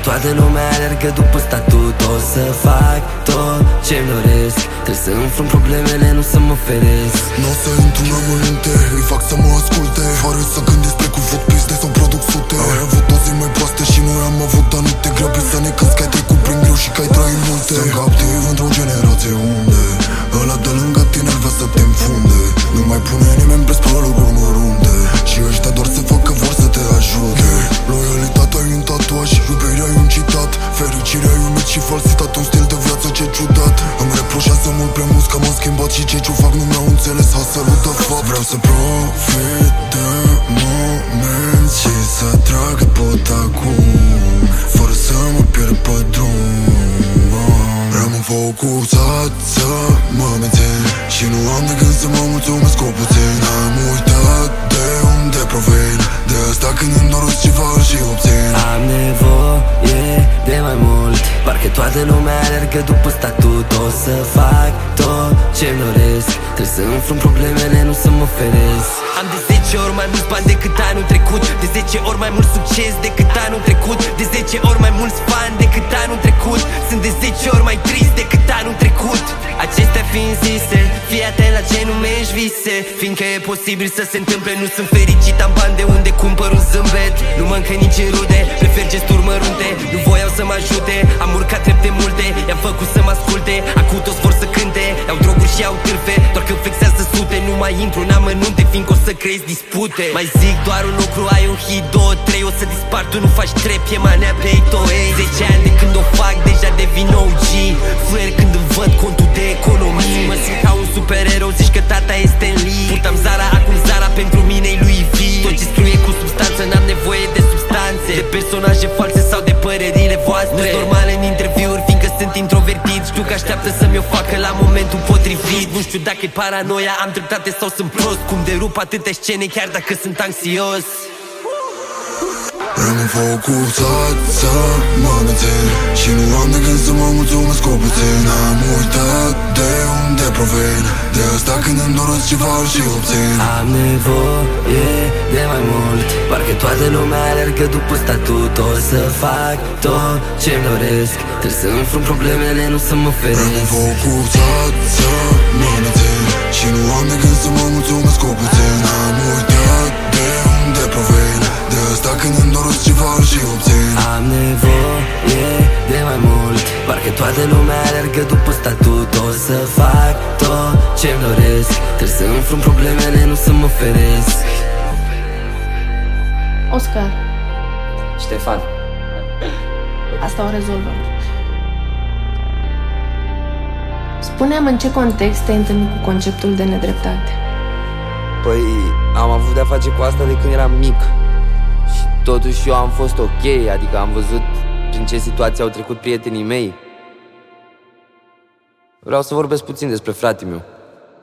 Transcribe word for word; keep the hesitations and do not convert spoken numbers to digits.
toată lumea alergă după statut. O să fac tot ce-mi doresc, trebuie să înfrunt problemele, nu să mă feresc. N-o să intru în amănunte, îi fac să mă asculte, fără să gândesc pe cum fut piste sau produc sute. Ai avut o zi mai proastă și noi am avut, dar nu te grăbi să ne cânti că ai trecut prin greu și că ai trăit multe. Sunt captiv într-o generație unde ăla de lângă tine ar vrea să te înfunde. Nu mai pune nimeni preț pe locuri mărunte și ăștia doar se fac că vor să te ajute. Loialitatea e un tatuaj, iubirea e un citat, fericirea e un mit și falsitate, un stil de viață ce ciudat. Îmi reproșează mult prea mult că m-am schimbat și ce ce fac nu mi-au înțeles absolut de fapt. Vreau să profit de moment și să trag pot acum, fără să mă pierd pe drum. Rămân focusat să mă mențin și nu am de gând să mă mulțumesc cu puțin. Am uitat de unde provin, de asta când îmi doresc ceva și obțin. Am nevoie de mai mult, parcă toată lumea alergă după statut. O să fac tot ce-mi doresc, trebuie să înfrunt problemele, nu să mă feresc. Am de zece ori mai mulți bani decât anul trecut, de zece ori mai mult succes decât anul trecut, de zece ori mai mulți fani decât anul trecut. Sunt de zece ori mai trist decât anul trecut. Acestea fiind zise, fii atent la ce numești vise, fiindcă e posibil să se întâmple. Nu sunt fericit, am bani de unde cumpăr un zâmbet, nu mă încă nici în rude, prefer gesturi mărunte. Nu voiau să mă ajute, am urcat trepte multe, i-am făcut să mă asculte, acum toți vor să cânte. Iau droguri și iau târfe, doar că flexează sute. Nu mai intru în amănunte, fiindcă o să creezi dispute. Mai zic doar un lucru, ai un hit, două, trei, o să dispar, tu nu faci trep, e manea pe ei. Zece ani de când o fac, deja devin O G. Fluier când îmi văd contul de economii, mă simt ca un supererou, zici că tata este în Lee. Purtam Zara, acum Zara pentru mine-i lui V. Tot ce scriu e cu substanță, n-am nevoie de substanțe, de personaje false sau de părerile voastre. Nu-s normal în interviuri, fiindcă sunt introvertit. Știu că așteaptă să-mi o facă la momentul potrivit. Nu știu dacă e paranoia, am dreptate sau sunt prost, cum derup atâtea scene chiar dacă sunt anxios. Rămân focusat să mă mențin și nu am de gând să mă mulțumesc cu puțin. Am uitat de unde provin, de asta când îmi doresc ceva și obțin. Am nevoie de mai mult, parcă toată lumea alergă după statut. O să fac tot ce-mi doresc, trebuie să înfrunt problemele, nu să mă feresc. Rămân focusat să mă mențin și nu am de gând să mă mulțumesc cu puțin. Am uitat de unde provin, de asta când îmi doresc ceva și obțin. Am nevoie de mai mult, parcă toată lumea alergă după statut. O să fac tot ce-mi doresc, trebuie să înfrunt problemele, nu să mă feresc. Oscar, Ștefan, asta o rezolvăm. Spune-mi în ce context te-ai întâlnit cu conceptul de nedreptate. păi am avut de-a face cu asta de când eram mic și totuși eu am fost ok, adică am văzut prin ce situații au trecut prietenii mei. Vreau să vorbesc puțin despre fratele meu.